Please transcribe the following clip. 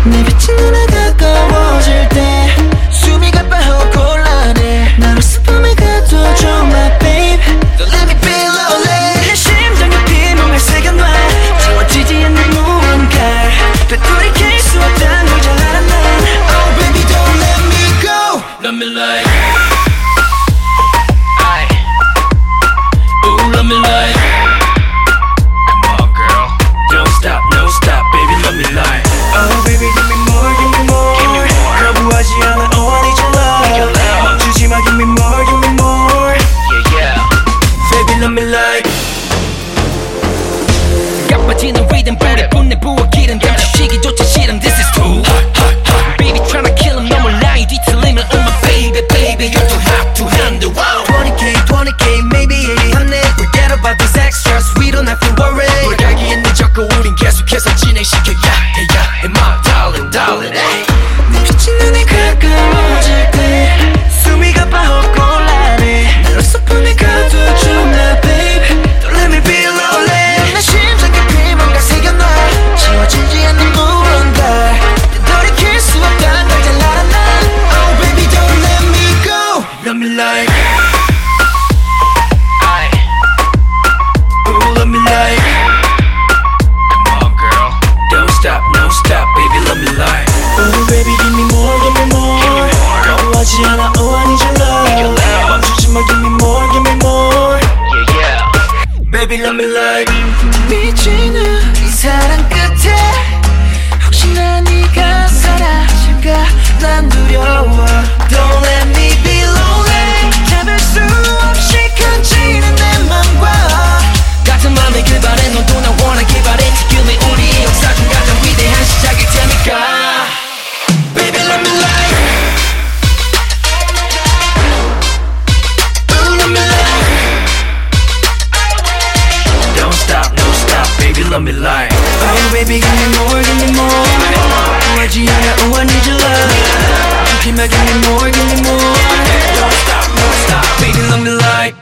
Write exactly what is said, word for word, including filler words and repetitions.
내 빛이 눈에 가까워질 때 숨이 가빠워 곤란해 나로 슬픔에 가둬줘 my babe Don't let me be lonely 내 심장에 비명을 새겨놔 지워지지 않는 무언가 되돌이킬 수 없단 걸 잘 알아 난 Oh baby don't let me go Love me like I Ooh love me like Come on girl Don't stop no stop baby love me like Oh baby give me more give me more Give me more 거부하지 않아 oh I need your love 멈추지 마 give me more give me more Yeah yeah Baby love me like 가빠지는 리듬 불에 분내 부어 기름 감추시기조차 싫음 This is too hot hot hot Baby tryna kill him 너무 라인 뒤틀리면 Oh my baby baby You're too hot to handle wow. twenty K twenty K maybe 예리하네 Forget about these extras We don't have to worry 돌아가기에 늦었고 우린 계속해서 진행시켜 야해 야해 my darling darling hey. 내 빛이 눈에 가까워질 때 숨이 가빠워 곤란해 나로 슬픔에 가둬줘 my babe Don't let me be lonely 내 심장 깊이 뭔가 새겨놔 지워지지 않는 무언가 되돌이킬 수 없단 걸 잘 알아 난 Oh baby don't let me go Love me like I Ooh love me like Come on girl Don't stop no stop baby love me like Oh baby give me more give me more 거부하지 않아 oh I need your love 멈추지 마 give me more give me more Yeah yeah Baby love me like 미치는 이 사랑 끝에 혹시나 네가 사라질까 난 두려워 Don't let me be lonely 잡을 수 없이 커지는 내 맘과 같은 맘에 그발해 너도 나 원하길 바래 지금의 우리 역사 중 가장 위대한 시작일 테니까 Baby love me like Ooh love me like Don't stop, no stop, baby, love me like Oh baby, give me more, give me more 구하지 않아, oh I need your love Give me, give me more, give me more Don't stop, no stop, baby, love me like